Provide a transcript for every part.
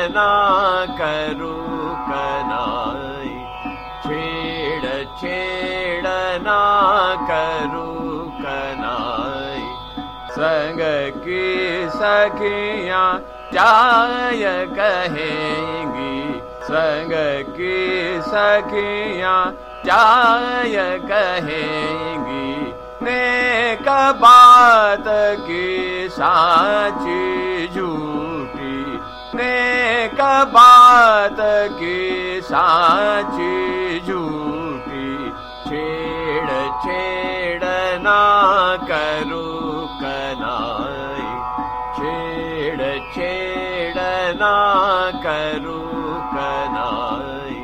छेड़ना करू कनाई, छेड़ना करू कनाई। संग की सखियाँ चाय कहेंगी, संग की सखियाँ चाय कहेंगी। नेक बात की साची झूठी, नेक बात की साची झूठी। छेड़ना करू कनाई, छेड़ना करू कनाई।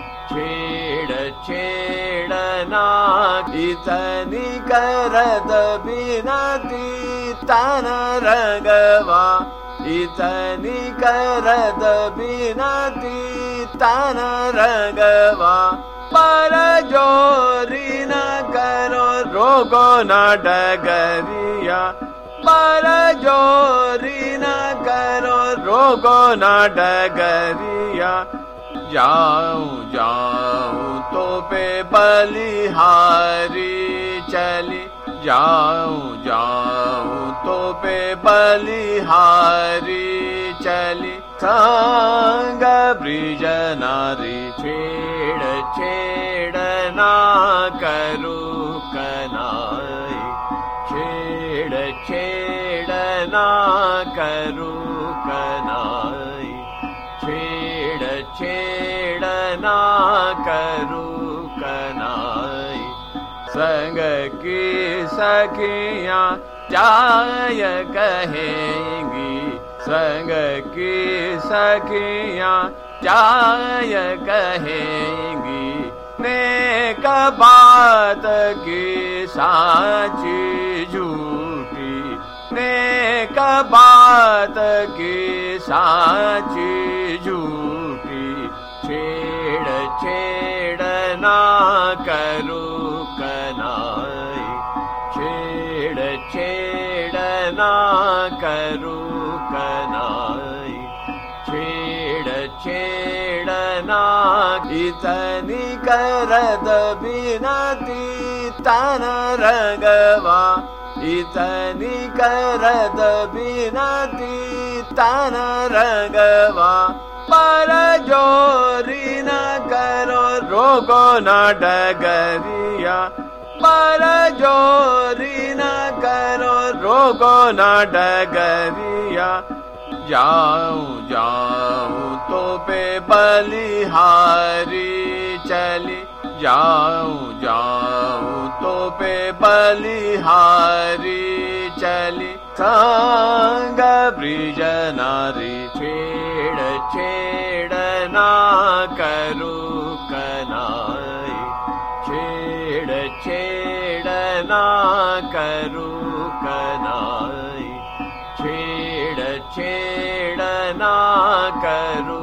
छेड़ना इतनी करत बिनती तन रंगवा, इतनी करत बिनती तन रंगवा। पर जोरी न करो रोको न डगरिया, पर जोरी न करो रोको न डगरिया। जाऊं जाऊं तो पे बलिहारी चली, जाऊं जाऊं तो पे बलिहारी चली। संग ब्रिज नारी छेड़ना करू कनाई, छेड़ना करू कनाई। छेड़ना करू कनाई। संग की सखियाँ चाय कहेंगी, संग की सखियाँ चाय कहेंगी। नेक बात की साची झूठी, नेक बात की साची झूठी। छेड़ना करू कनाई, छेड़ना करू कनाई। छेड़ना इतनी करत बिनती तन रंगवा, इतनी करत बिनती तन रंगवा। पर जोरी न करो रोको न डगरिया, पर जोरी न करो रोको न डगरिया। जाऊं जाऊं तो पे बलिहारी चली, जाऊं जाऊं तो पे बलिहारी चली। संग ब्रिज नारी छेड़ना करू कनाई, छेड़ना करू कनाई। छेड़ना करू